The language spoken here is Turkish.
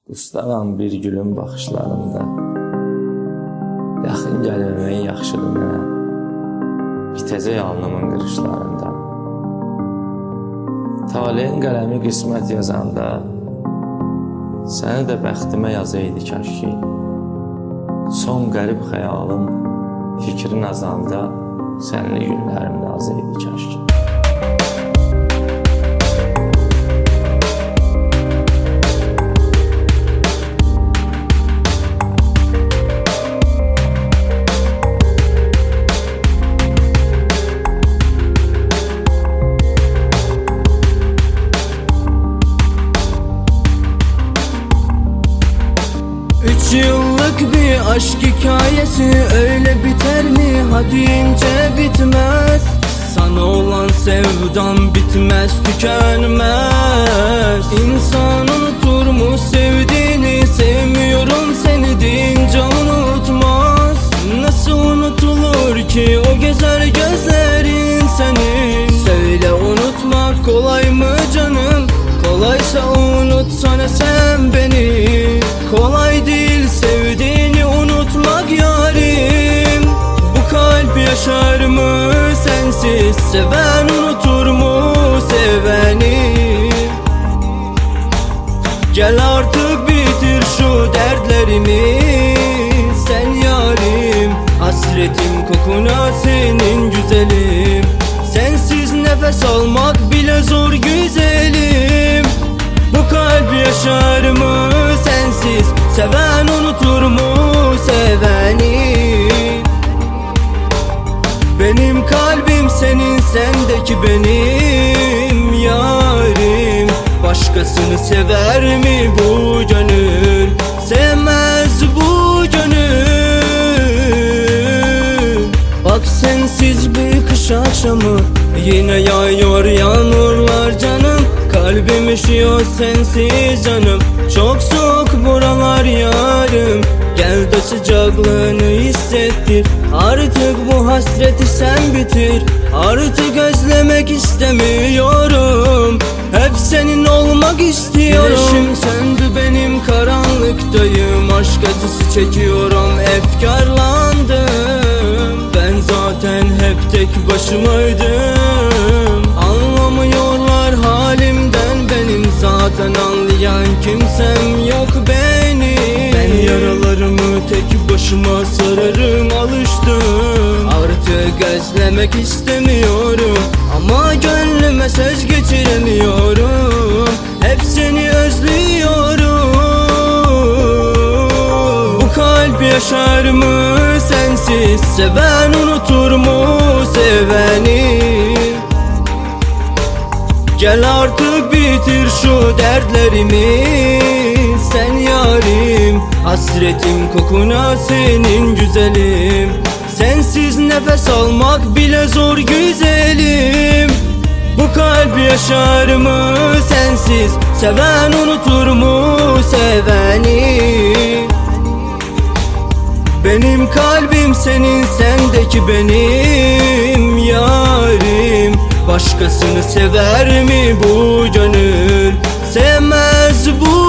Qustaram bir gülün baxışlarında. Yaxın gəlməyin yaxşıdır mənə. Bitəcək alnımın qırışlarında. Taleyin qələmi qismət yazanda, səni də bəxtimə yazaydı kaş ki. Son qərib xəyalım fikrin azanda, sənli günlərim nazaydı kaş ki. Üç yıllık bir aşk hikayesi öyle biter mi? Ha deyince bitmez. Sana olan sevdam bitmez, tükenmez. İnsan unutur mu sevdiğini? Sevmiyorum seni deyince unutmaz. Nasıl unutulur ki o güzel gözlerin senin? Söyle, unutmak kolay mı canım? Kolaysa unutsana sen beni. Kolay değil sevdiğini unutmak yarim. Bu kalp yaşar mı sensiz? Seven unutur mu seveni? Gel artık bitir şu dertlerimi. Sen yarim, hasretim kokuna senin güzelim. Sensiz nefes almak bile zor güzelim. Bu kalp yaşar mı sensiz? Seven unutur mu seveni? Benim kalbim senin, sendeki benim yarim. Başkasını sever mi bu gönül? Sevmez bu gönül. Bak sensiz bir kış akşamı, yine yağıyor yağmurlar canım. Kalbim üşüyor sensiz canım. Çok soğuk buralar yarım. Gel de sıcaklığını hissettir. Artık bu hasreti sen bitir. Artık özlemek istemiyorum. Hep senin olmak istiyorum. Güneşim söndü benim, karanlıktayım. Aşk acısı çekiyorum, efkarlandım. Ben zaten hep tek başımaydım. Anlamıyorlar halimden benim. Zaten anlayan kimsem yok benim. Ben yaralarımı tek başıma sararım, alıştım. Artık özlemek istemiyorum. Ama gönlüme söz geçiremiyorum. Hep seni özlüyorum. Bu kalp yaşar mı sensiz? Seven unutur mu seveni? Gel artık bitir şu dertlerimi. Sen yarim, hasretim kokuna senin güzelim. Sensiz nefes almak bile zor güzelim. Bu kalp yaşar mı sensiz? Seven unutur mu seveni? Benim kalbim senin, sendeki benim yarim. Başkasını sever mi bu gönül? Sevmez bu